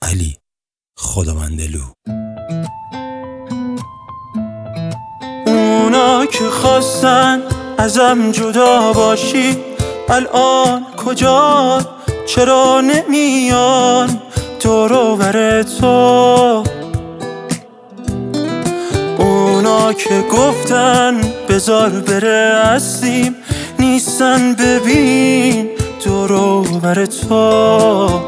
علی خداوندلو. اونا که خواستن ازم جدا باشی الان کجا؟ چرا نمیان دور و بر تو؟ اونا که گفتن بذار بره هستیم نیستن، ببین دور و بر تو.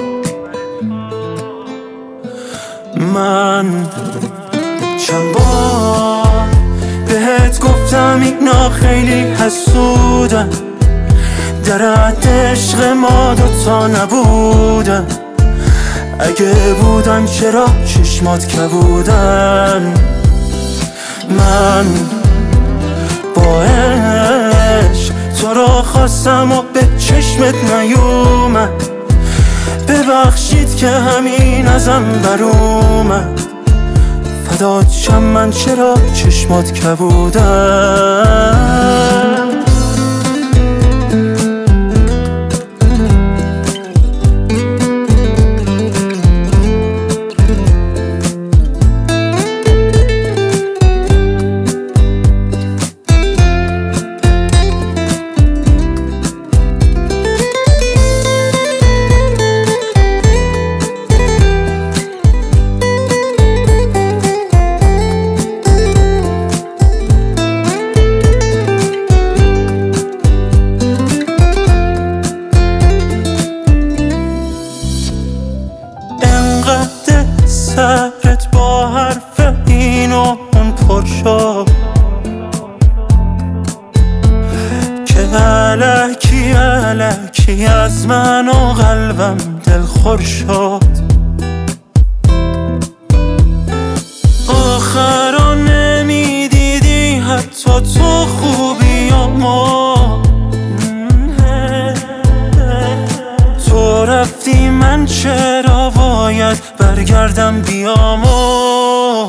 من چند بار بهت گفتم اینا خیلی حسودن، در حد عشق ما دوتا نبودن. اگه بودن چرا چشمات کبودن؟ من با عشق تو رو خواستم و به چشمت نیومد، ببخشید که همین ازم بر اومد. فدات شم من چرا چشمات کبودن؟ سرت با حرف این و اون پر شد که الکی الکی از من و قلبم دلخور شد. آخرا نمیدیدی حتی تو خوبیامو، تو رفتی من چرا باید برگردم بیامو؟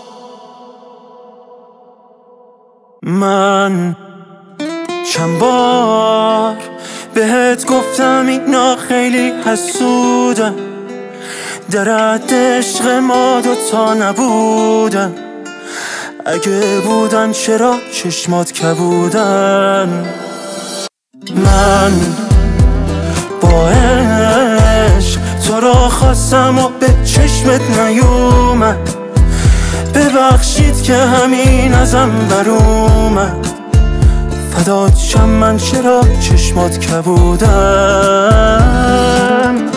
من چند بار بهت گفتم اینا خیلی حسودن، در حد عشق ما دوتا نبودن. اگه بودن چرا چشمات کبودن؟ من با عشق تو رو خواستم و به چشمت نیومد، ببخشید که همین ازم بر اومد. فدات شم من چرا چشمات کبودن؟